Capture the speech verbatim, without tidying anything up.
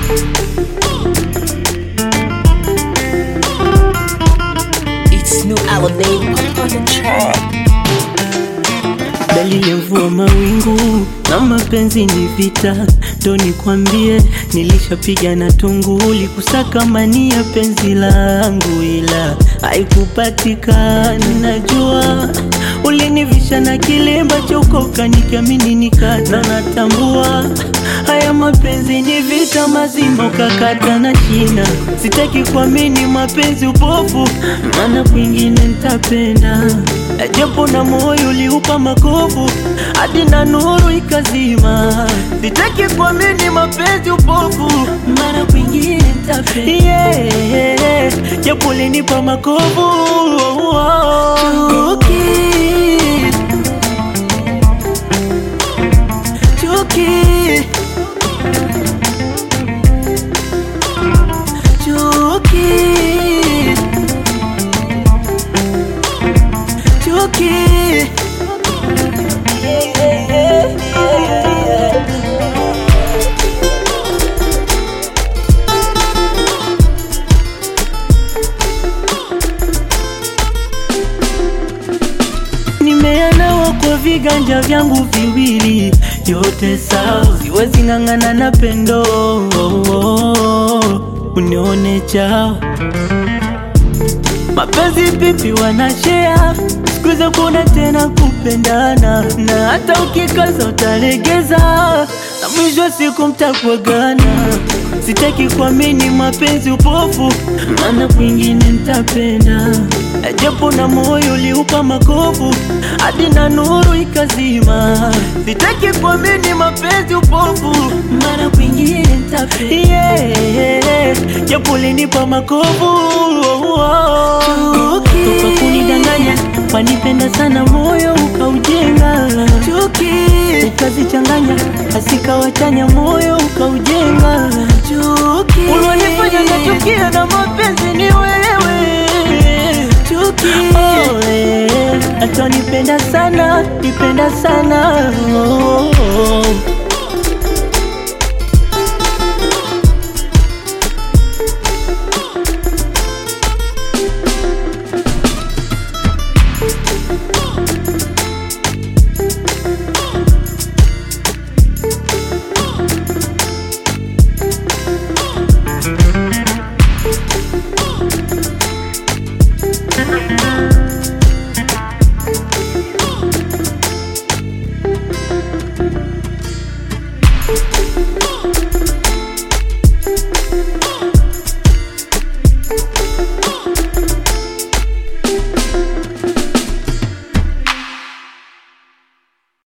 It's new Alabama on the track. Dalili ya mvua mawingu na mapenzi ni vita, ndo nikwambie nilishapiga na tunguli kusaka mani ya penzi langu, ila haikupatikana. Najua ulinivisha na kilemba chokoka nikiamini nikata, natambua haya mapenzi ni vita mazima ukakata na shina. Sitaki kuamini mapenzi upofu, maana kwingine nitapenda, japo na moyo uliupa makovu hadi na nuru ikazima. Sitaki kuamini mapenzi upofu, maana kwingine nitapenda, yeah, japo ulinipa makovu. Chuki, chuki, chuki, chuki. Nimeanawa kwa viganja vyangu viwili, yote sawa, siwezi ng'ang'ana na pendo, unione chao. Mapenzi pipi wanashare, siku hizi kuna tena kupendana, na hata ukikaza utalegeza, na mwisho siku mtakuagana. Sitaki kuamini mapenzi upofu, maana kwingine nitapenda, japo na moyo uliupa makovu hadi na nuru ikazima. Sitaki kuamini mapenzi upofu, maana kwingine nitapenda, yeah, japo ulinipa makovu. Chuki, kunidanganya wanipenda sana, moyo ukaujenga. Chuki, ukazichanganya asikawachanya, moyo ukaujenga. Chuki, ulonifanya nachukia na mapenzi ni wewe. Chuki, oh, eh, atonipenda sana, nipenda sana, oh, oh.